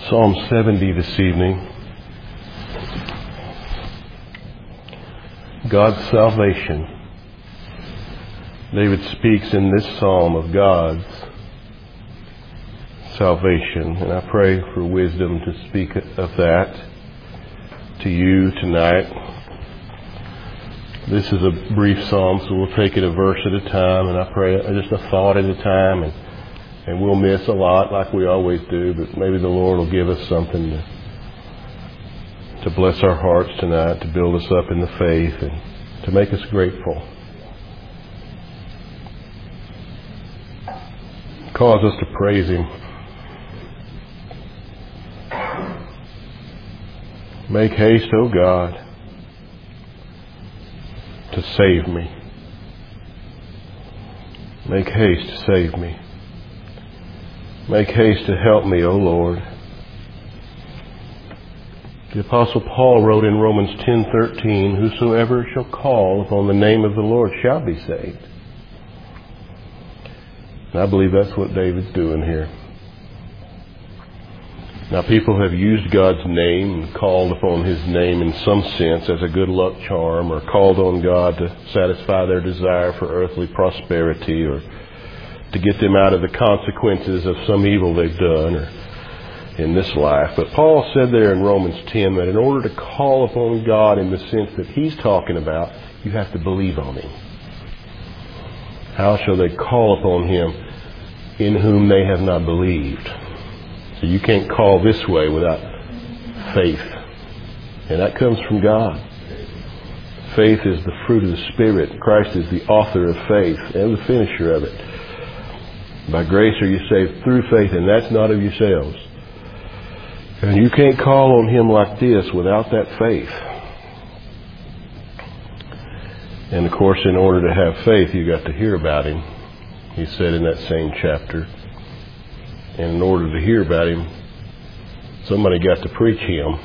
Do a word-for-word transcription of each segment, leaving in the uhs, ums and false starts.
Psalm seventy this evening. God's salvation. David speaks in this psalm of God's salvation, and I pray for wisdom to speak of that to you tonight. This is a brief psalm, so we'll take it a verse at a time, and I pray just a thought at a time, and, and we'll miss a lot like we always do, but maybe the Lord will give us something to, to bless our hearts tonight, to build us up in the faith, and to make us grateful. Cause us to praise Him. Make haste, O God, to save me. Make haste to save me. Make haste to help me, O Lord. The Apostle Paul wrote in Romans ten thirteen, "Whosoever shall call upon the name of the Lord shall be saved." And I believe that's what David's doing here. Now, people have used God's name and called upon His name in some sense as a good luck charm, or called on God to satisfy their desire for earthly prosperity, or to get them out of the consequences of some evil they've done or in this life. But Paul said there in Romans ten that in order to call upon God in the sense that he's talking about, you have to believe on Him. How shall they call upon Him in whom they have not believed? So you can't call this way without faith. And that comes from God. Faith is the fruit of the Spirit. Christ is the author of faith and the finisher of it. By grace are you saved through faith, and that's not of yourselves. And you can't call on Him like this without that faith. And of course, in order to have faith, you got to hear about Him. He said in that same chapter. And in order to hear about Him, somebody got to preach Him.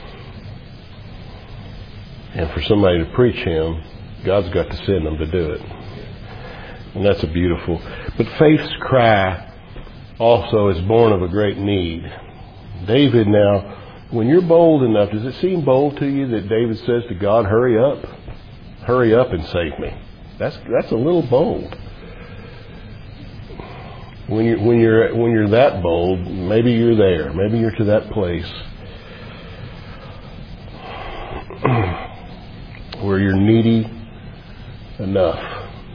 And for somebody to preach Him, God's got to send them to do it. And that's a beautiful. But faith's cry also is born of a great need. David now, when you're bold enough, does it seem bold to you that David says to God, hurry up, hurry up and save me? That's that's a little bold. When you're when you're when you're that bold, maybe you're there, maybe you're to that place where you're needy enough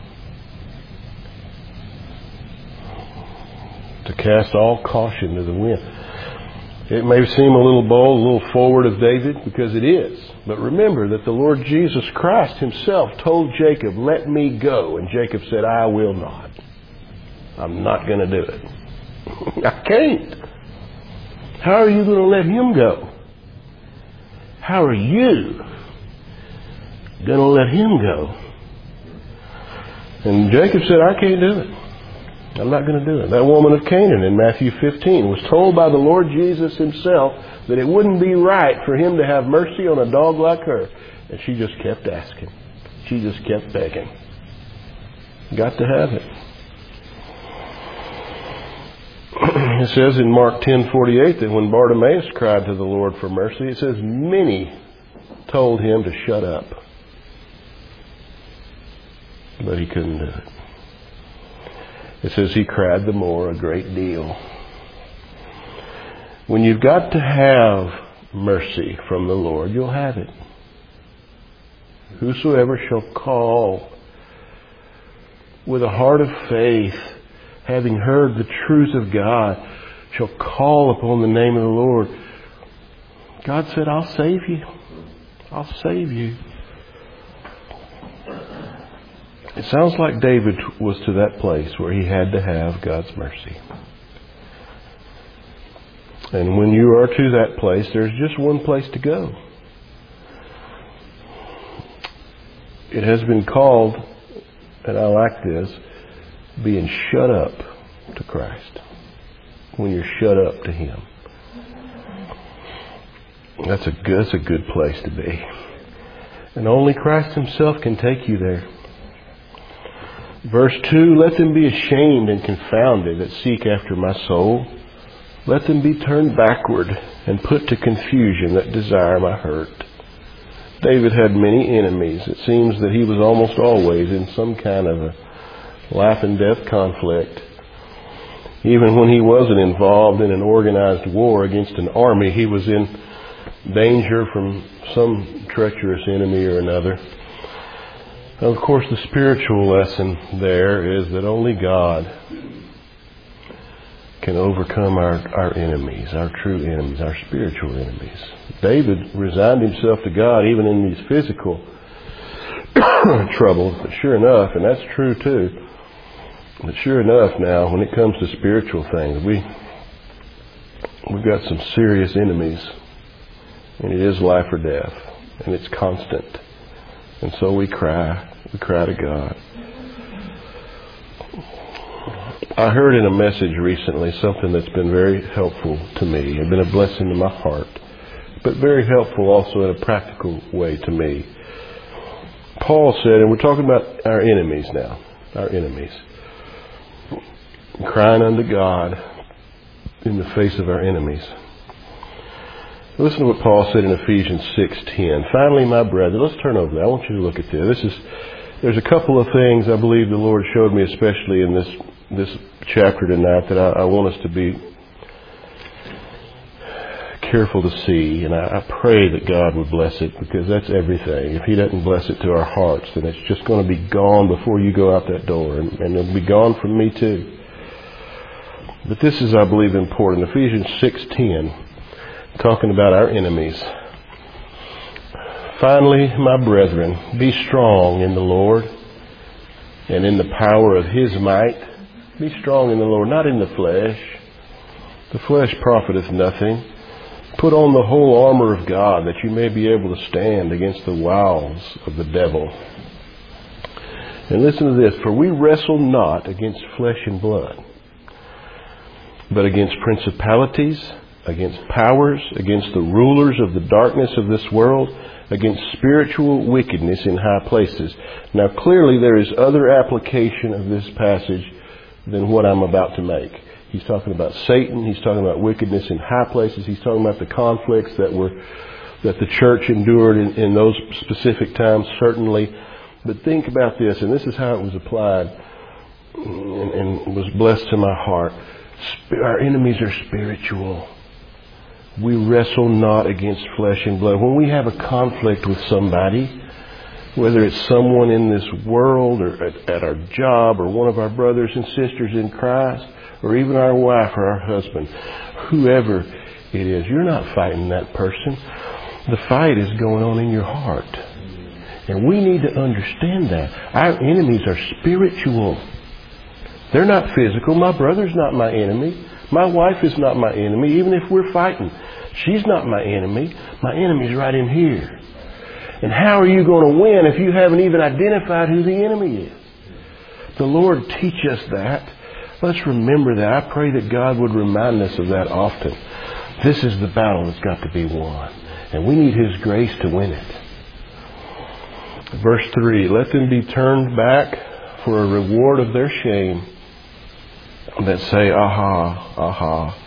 to cast all caution to the wind. It may seem a little bold, a little forward of David, because it is. But remember that the Lord Jesus Christ Himself told Jacob, "Let me go." And Jacob said, "I will not. I'm not going to do it." I can't. How are you going to let Him go? How are you going to let Him go? And Jacob said, "I can't do it. I'm not going to do it." That woman of Canaan in Matthew fifteen was told by the Lord Jesus Himself that it wouldn't be right for Him to have mercy on a dog like her. And she just kept asking. She just kept begging. Got to have it. It says in Mark ten forty-eight that when Bartimaeus cried to the Lord for mercy, it says many told him to shut up. But he couldn't do it. It says he cried the more a great deal. When you've got to have mercy from the Lord, you'll have it. Whosoever shall call with a heart of faith, having heard the truth of God, shall call upon the name of the Lord. God said, "I'll save you. I'll save you." It sounds like David was to that place where he had to have God's mercy. And when you are to that place, there's just one place to go. It has been called, and I like this, being shut up to Christ. When you're shut up to Him. That's a good, that's a good place to be. And only Christ Himself can take you there. Verse two, "Let them be ashamed and confounded that seek after my soul. Let them be turned backward and put to confusion that desire my hurt. David had many enemies. It seems that he was almost always in some kind of a life and death conflict. Even when he wasn't involved in an organized war against an army, he was in danger from some treacherous enemy or another. Of course, the spiritual lesson there is that only God can overcome our, our enemies, our true enemies, our spiritual enemies. David resigned himself to God even in these physical troubles, but sure enough, and that's true too, but sure enough now, when it comes to spiritual things, we, we've got some serious enemies, and it is life or death, and it's constant. And so we cry, we cry to God. I heard in a message recently something that's been very helpful to me. It's been a blessing to my heart, but very helpful also in a practical way to me. Paul said, and we're talking about our enemies now, our enemies, crying unto God in the face of our enemies. Listen to what Paul said in Ephesians six ten. Finally, my brethren, let's turn over there. I want you to look at this. This is, there's a couple of things I believe the Lord showed me, especially in this this chapter tonight, that I, I want us to be careful to see. And I, I pray that God would bless it, because that's everything. If He doesn't bless it to our hearts, then it's just going to be gone before you go out that door. And, and it'll be gone from me too. But this is, I believe, important. Ephesians six ten, talking about our enemies. Finally, my brethren, be strong in the Lord and in the power of His might. Be strong in the Lord, not in the flesh. The flesh profiteth nothing. Put on the whole armor of God, that you may be able to stand against the wiles of the devil. And listen to this. For we wrestle not against flesh and blood, but against principalities, against powers, against the rulers of the darkness of this world, against spiritual wickedness in high places. Now clearly there is other application of this passage than what I'm about to make. He's talking about Satan. He's talking about wickedness in high places. He's talking about the conflicts that were that the church endured in, in those specific times, certainly. But think about this, and this is how it was applied and, and was blessed to my heart. Our enemies are spiritual. We wrestle not against flesh and blood. When we have a conflict with somebody, whether it's someone in this world or at, at our job or one of our brothers and sisters in Christ, or even our wife or our husband, whoever it is, you're not fighting that person. The fight is going on in your heart. And we need to understand that. Our enemies are spiritual. They're not physical. My brother's not my enemy. My wife is not my enemy, even if we're fighting. She's not my enemy. My enemy's right in here. And how are you going to win if you haven't even identified who the enemy is? The Lord teach us that. Let's remember that. I pray that God would remind us of that often. This is the battle that's got to be won. And we need His grace to win it. Verse three, let them be turned back for a reward of their shame that say, aha, aha.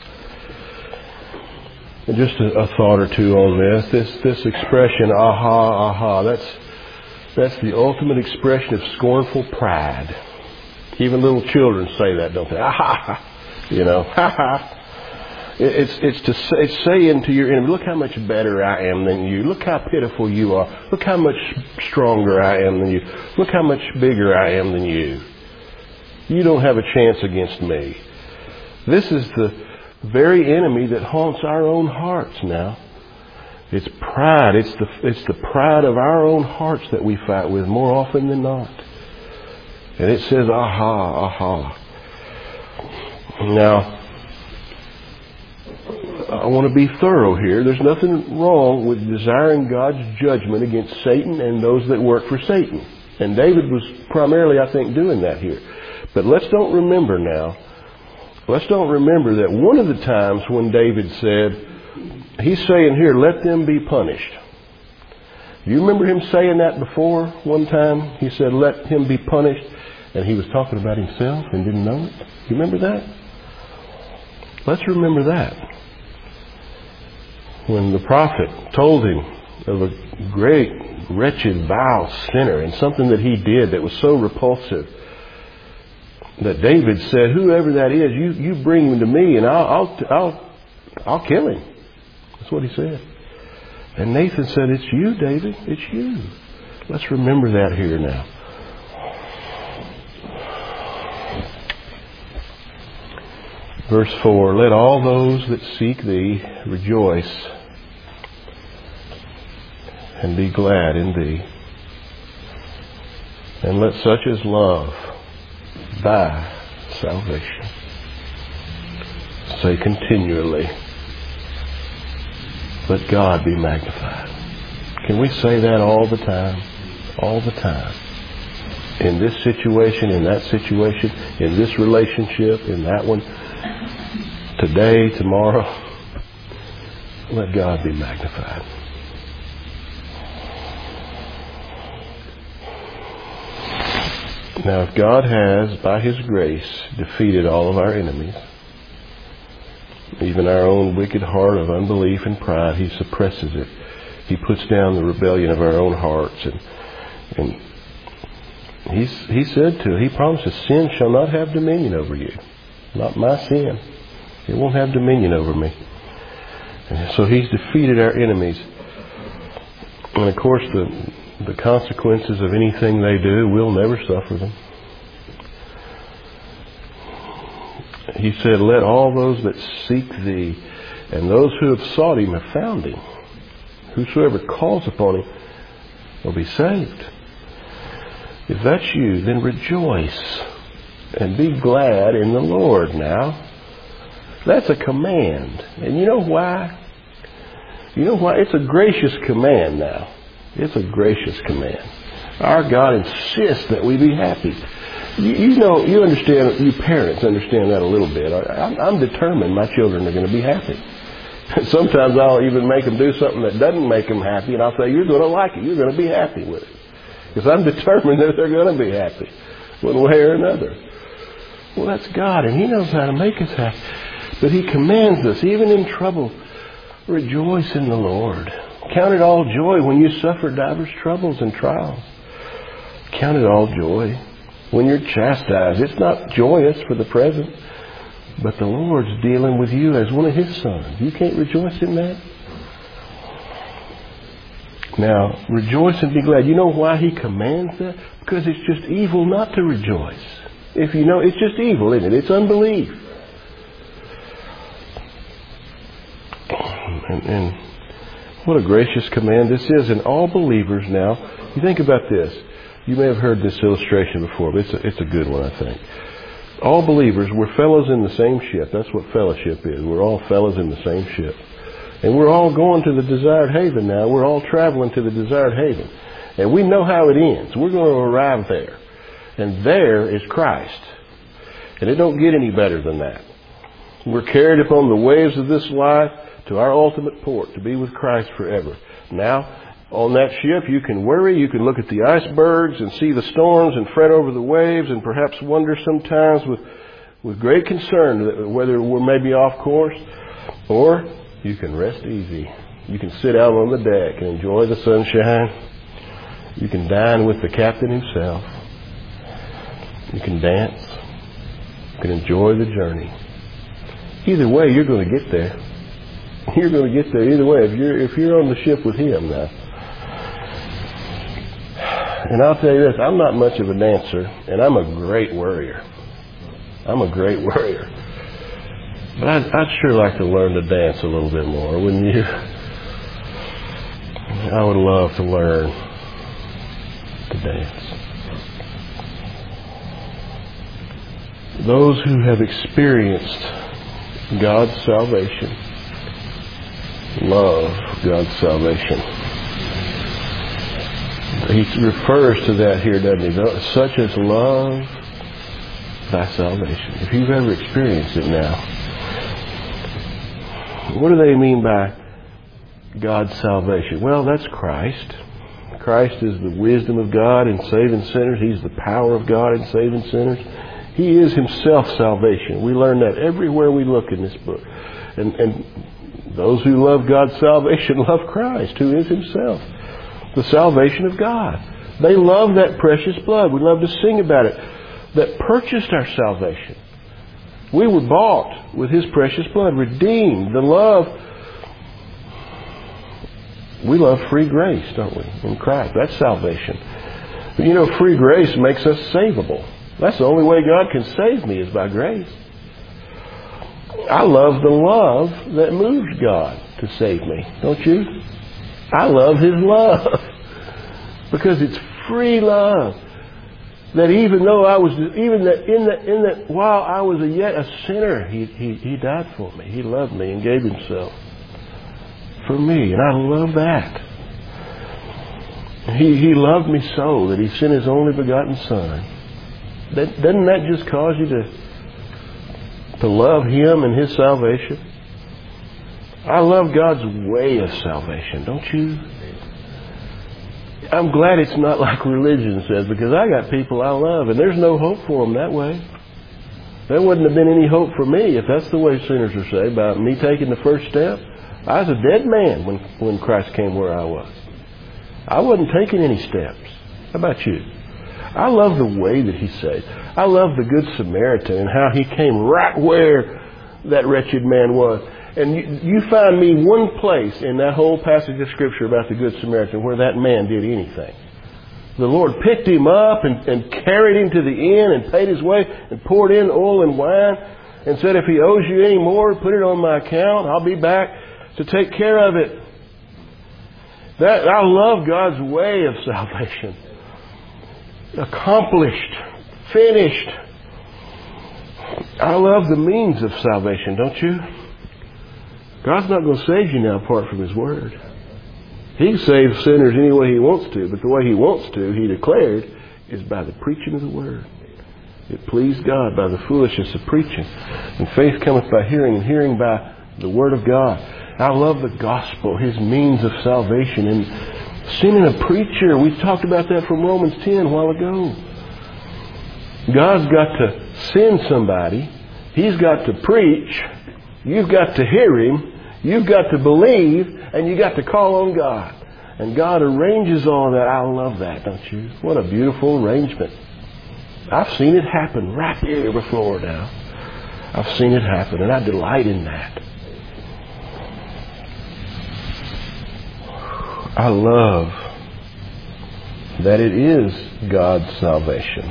And just a, a thought or two on this. This this expression, aha, aha, that's that's the ultimate expression of scornful pride. Even little children say that, don't they? Aha, you know, ha ha. It's it's to say, it's saying to your enemy, look how much better I am than you. Look how pitiful you are. Look how much stronger I am than you. Look how much bigger I am than you. You don't have a chance against me. This is the very enemy that haunts our own hearts now. It's pride. It's the it's the pride of our own hearts that we fight with more often than not. And it says, aha, aha. Now, I want to be thorough here. There's nothing wrong with desiring God's judgment against Satan and those that work for Satan. And David was primarily, I think, doing that here. But let's don't remember now, let's don't remember that one of the times when David said, he's saying here, let them be punished. Do you remember him saying that before one time? He said, let him be punished. And he was talking about himself and didn't know it. You remember that? Let's remember that. When the prophet told him of a great, wretched, vile sinner and something that he did that was so repulsive that David said, whoever that is, you, you bring him to me and I'll, I'll, I'll, I'll kill him. That's what he said. And Nathan said, it's you, David. It's you. Let's remember that here now. Verse four, let all those that seek thee rejoice and be glad in thee. And let such as love thy salvation say continually, let God be magnified. Can we say that all the time? All the time. In this situation, in that situation, in this relationship, in that one, today, tomorrow, let God be magnified. Now, if God has, by His grace, defeated all of our enemies, even our own wicked heart of unbelief and pride, He suppresses it. He puts down the rebellion of our own hearts. And, and he's, He said to, He promises, sin shall not have dominion over you. Not my sin. It won't have dominion over me. And so He's defeated our enemies. And of course, the the consequences of anything they do, we'll never suffer them. He said, let all those that seek thee, and those who have sought him have found him. Whosoever calls upon him will be saved. If that's you, then rejoice and be glad in the Lord. Now, that's a command. And you know why? You know why? It's a gracious command now. It's a gracious command. Our God insists that we be happy. You, you know, you understand, you parents understand that a little bit. I'm, I'm determined my children are going to be happy. Sometimes I'll even make them do something that doesn't make them happy, and I'll say, you're going to like it. You're going to be happy with it. Because I'm determined that they're going to be happy, one way or another. Well, that's God, and He knows how to make us happy. But He commands us, even in trouble, rejoice in the Lord. Count it all joy when you suffer divers troubles and trials. Count it all joy when you're chastised. It's not joyous for the present, but the Lord's dealing with you as one of His sons. You can't rejoice in that? Now, rejoice and be glad. You know why He commands that? Because it's just evil not to rejoice. If you know, it's just evil, isn't it? It's unbelief. And, and what a gracious command this is. And all believers now, you think about this. You may have heard this illustration before, but it's a, it's a good one, I think. All believers, we're fellows in the same ship. That's what fellowship is. We're all fellows in the same ship. And we're all going to the desired haven now. We're all traveling to the desired haven. And we know how it ends. We're going to arrive there. And there is Christ. And it don't get any better than that. We're carried upon the waves of this life to our ultimate port, to be with Christ forever. Now, on that ship, you can worry, you can look at the icebergs and see the storms and fret over the waves and perhaps wonder sometimes with, with great concern whether we're maybe off course. Or you can rest easy. You can sit out on the deck and enjoy the sunshine. You can dine with the captain himself. You can dance. You can enjoy the journey. Either way, you're going to get there. You're going to get there either way if you're if you're on the ship with Him now. And I'll tell you this, I'm not much of a dancer, and I'm a great worrier. I'm a great worrier. But I'd, I'd sure like to learn to dance a little bit more, wouldn't you? I would love to learn to dance. Those who have experienced God's salvation love God's salvation. He refers to that here, doesn't he? Such as love thy salvation. If you've ever experienced it now. What do they mean by God's salvation? Well, that's Christ. Christ is the wisdom of God in saving sinners. He's the power of God in saving sinners. He is Himself salvation. We learn that everywhere we look in this book. And, and those who love God's salvation love Christ, who is Himself the salvation of God. They love that precious blood. We love to sing about it. That purchased our salvation. We were bought with His precious blood, redeemed. The love, we love free grace, don't we, in Christ. That's salvation. But you know, free grace makes us savable. That's the only way God can save me, is by grace. I love the love that moves God to save me, don't you? I love His love because it's free love. That even though I was, even that in that in that while I was a yet a sinner, He He He died for me. He loved me and gave Himself for me, and I love that. He He loved me so that He sent His only begotten Son. That, doesn't that just cause you to to love Him and His salvation? I love God's way of salvation, don't you? I'm glad it's not like religion says, because I got people I love and there's no hope for them that way. There wouldn't have been any hope for me if that's the way sinners are saved, by me taking the first step. I was a dead man when, when Christ came where I was. I wasn't taking any steps. How about you? I love the way that He saved. I love the Good Samaritan and how He came right where that wretched man was. And you, you find me one place in that whole passage of Scripture about the Good Samaritan where that man did anything. The Lord picked him up and, and carried him to the inn and paid his way and poured in oil and wine and said, if he owes you any more, put it on my account. I'll be back to take care of it. That, I love God's way of salvation. Accomplished. Finished. I love the means of salvation, don't you? God's not going to save you now apart from His Word. He saves sinners any way He wants to, but the way He wants to, He declared, is by the preaching of the Word. It pleased God by the foolishness of preaching. And faith cometh by hearing, and hearing by the Word of God. I love the gospel, His means of salvation. And sending a preacher, we talked about that from Romans ten a while ago. God's got to send somebody. He's got to preach. You've got to hear Him. You've got to believe. And you've got to call on God. And God arranges all that. I love that, don't you? What a beautiful arrangement. I've seen it happen right here before now. I've seen it happen, and I delight in that. I love that it is God's salvation.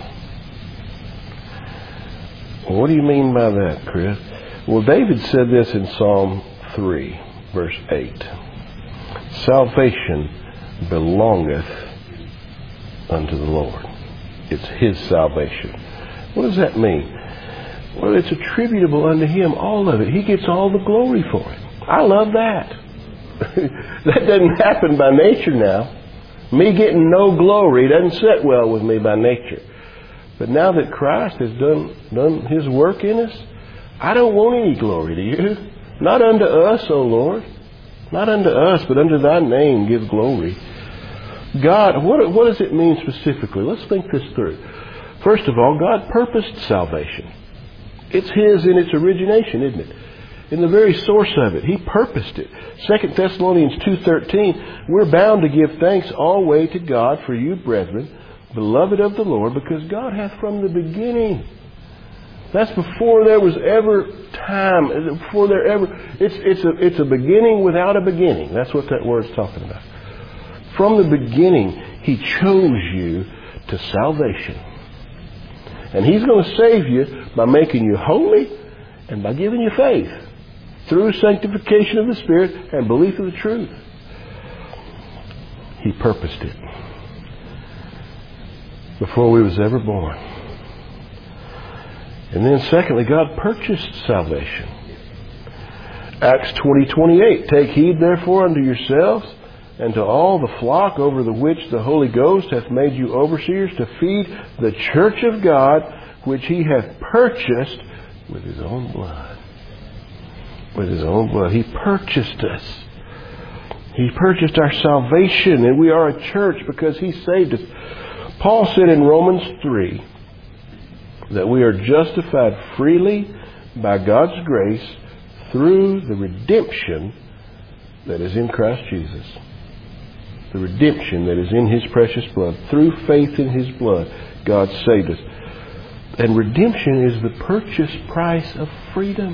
Well, what do you mean by that, Chris? Well, David said this in Psalm three, verse eight. Salvation belongeth unto the Lord. It's His salvation. What does that mean? Well, it's attributable unto Him, all of it. He gets all the glory for it. I love that. That doesn't happen by nature now. Me getting no glory doesn't sit well with me by nature. But now that Christ has done, done His work in us, I don't want any glory, do you? Not unto us, O Lord. Not unto us, but unto Thy name give glory. God, what, what does it mean specifically? Let's think this through. First of all, God purposed salvation. It's His in its origination, isn't it? In the very source of it. He purposed it. Second Thessalonians two thirteen, we're bound to give thanks always to God for you, brethren, beloved of the Lord, because God hath from the beginning. That's before there was ever time. Before there ever... It's, it's, a, it's a beginning without a beginning. That's what that word's talking about. From the beginning, He chose you to salvation. And He's going to save you by making you holy and by giving you faith through sanctification of the Spirit and belief of the truth. He purposed it before we was ever born. And then secondly, God purchased salvation. Acts twenty twenty-eight, take heed therefore unto yourselves and to all the flock over the which the Holy Ghost hath made you overseers, to feed the church of God, which He hath purchased with His own blood. With His own blood. He purchased us. He purchased our salvation, and we are a church because He saved us. Paul said in Romans three, that we are justified freely by God's grace through the redemption that is in Christ Jesus. The redemption that is in His precious blood. Through faith in His blood, God saved us. And redemption is the purchase price of freedom.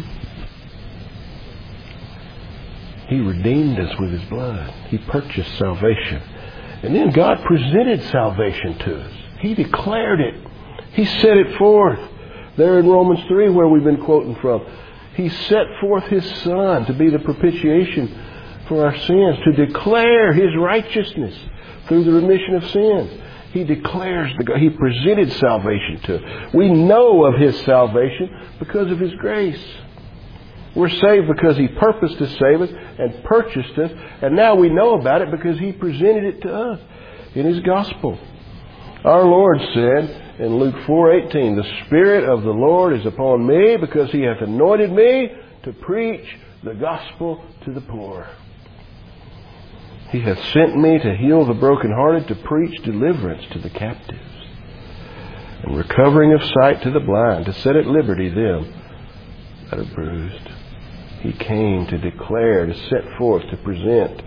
He redeemed us with His blood. He purchased salvation. And then God presented salvation to us. He declared it. He set it forth. There in Romans three, where we've been quoting from, He set forth His Son to be the propitiation for our sins, to declare His righteousness through the remission of sins. He declares, the, He presented salvation to us. We know of His salvation because of His grace. We're saved because He purposed to save us and purchased us. And now we know about it because He presented it to us in His gospel. Our Lord said in Luke four eighteen, "The Spirit of the Lord is upon me because He hath anointed me to preach the gospel to the poor. He hath sent me to heal the brokenhearted, to preach deliverance to the captives, and recovering of sight to the blind, to set at liberty them that are bruised." He came to declare, to set forth, to present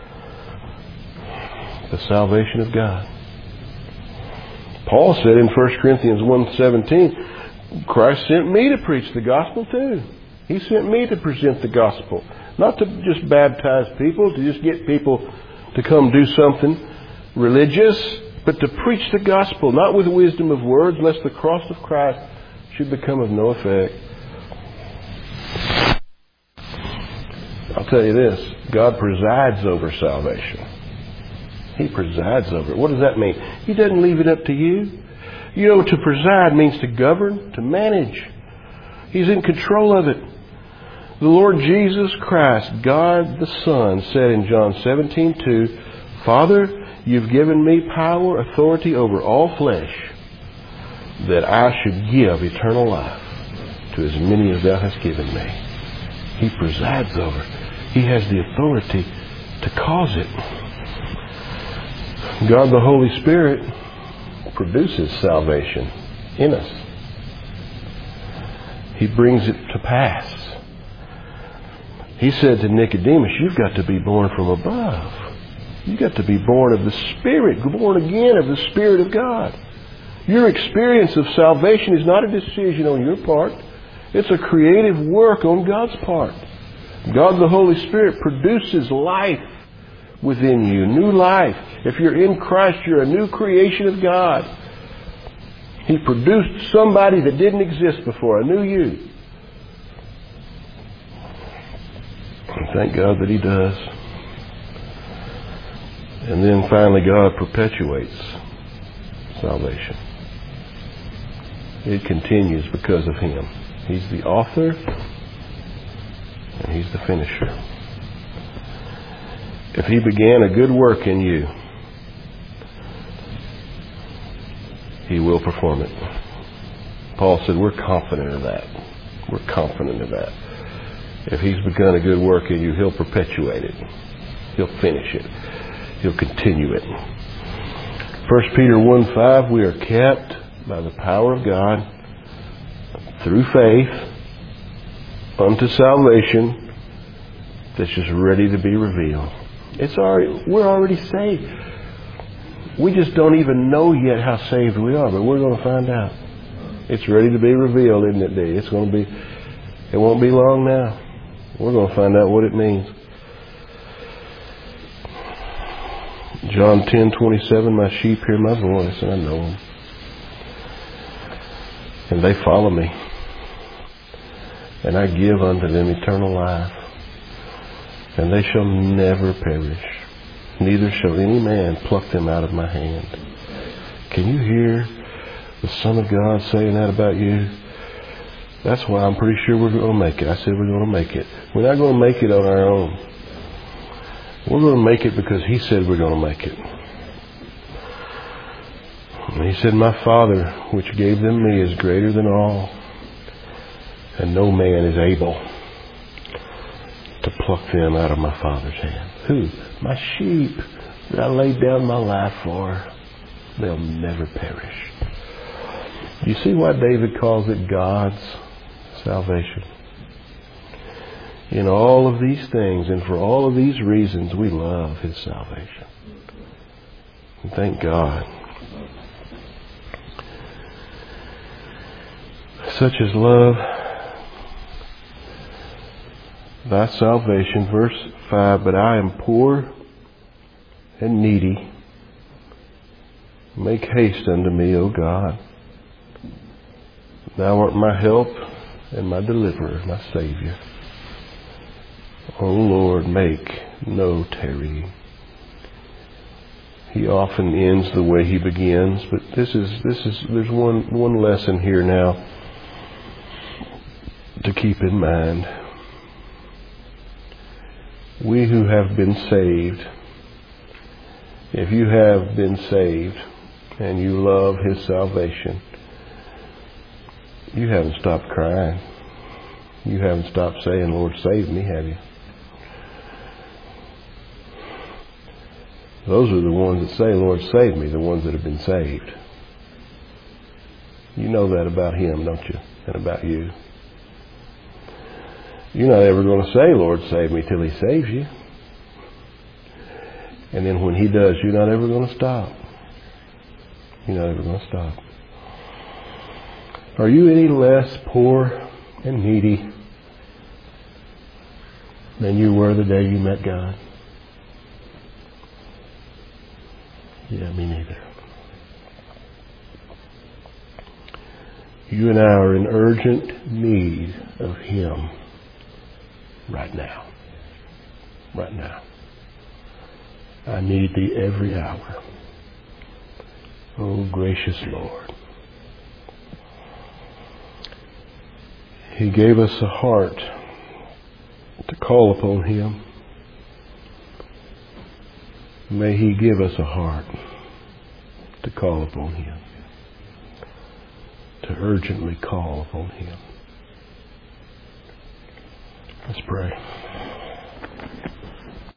the salvation of God. Paul said in First Corinthians one seventeen, Christ sent me to preach the gospel too. He sent me to present the gospel. Not to just baptize people, to just get people to come do something religious, but to preach the gospel, not with wisdom of words, lest the cross of Christ should become of no effect. I'll tell you this, God presides over salvation. He presides over it. What does that mean? He doesn't leave it up to you. You know, to preside means to govern, to manage. He's in control of it. The Lord Jesus Christ, God the Son, said in John seventeen two, "Father, you've given me power, authority over all flesh, that I should give eternal life to as many as thou hast given me." He presides over it. He has the authority to cause it. God the Holy Spirit produces salvation in us. He brings it to pass. He said to Nicodemus, "You've got to be born from above. You've got to be born of the Spirit, born again of the Spirit of God." Your experience of salvation is not a decision on your part. It's a creative work on God's part. God the Holy Spirit produces life within you, new life. If you're in Christ, you're a new creation of God. He produced somebody that didn't exist before, a new you. And thank God that He does. And then finally, God perpetuates salvation. It continues because of Him. He's the author and He's the finisher. If He began a good work in you, He will perform it. Paul said we're confident of that. We're confident of that. If He's begun a good work in you, He'll perpetuate it. He'll finish it. He'll continue it. First Peter one five, we are kept by the power of God through faith unto salvation that's just ready to be revealed. It's already, we're already saved. We just don't even know yet how saved we are, but we're going to find out. It's ready to be revealed, isn't it, Dee? It's going to be, it won't be long now. We're going to find out what it means. John ten twenty-seven, "My sheep hear my voice, and I know them, and they follow me. And I give unto them eternal life, and they shall never perish. Neither shall any man pluck them out of my hand." Can you hear the Son of God saying that about you? That's why I'm pretty sure we're going to make it. I said we're going to make it. We're not going to make it on our own. We're going to make it because He said we're going to make it. And He said, "My Father, which gave them me, is greater than all, and no man is able to pluck them out of my Father's hand." Who? My sheep that I laid down my life for. They'll never perish. You see why David calls it God's salvation? In all of these things and for all of these reasons, we love His salvation. And thank God. Such is love, thy salvation. Verse five, but I am poor and needy. Make haste unto me, O God. Thou art my help and my deliverer, my Savior. O Lord, make no tarrying. He often ends the way he begins, but this is this is there's one one lesson here now to keep in mind. We who have been saved, if you have been saved and you love His salvation, you haven't stopped crying. You haven't stopped saying, Lord, save me, have you? Those are the ones that say, Lord, save me, the ones that have been saved. You know that about Him, don't you? And about you. You're not ever going to say, Lord, save me, till He saves you. And then when He does, you're not ever going to stop. You're not ever going to stop. Are you any less poor and needy than you were the day you met God? Yeah, me neither. You and I are in urgent need of Him right now. Right now. I need Thee every hour. Oh, gracious Lord. He gave us a heart to call upon Him. May He give us a heart to call upon Him. To urgently call upon Him. Let's pray.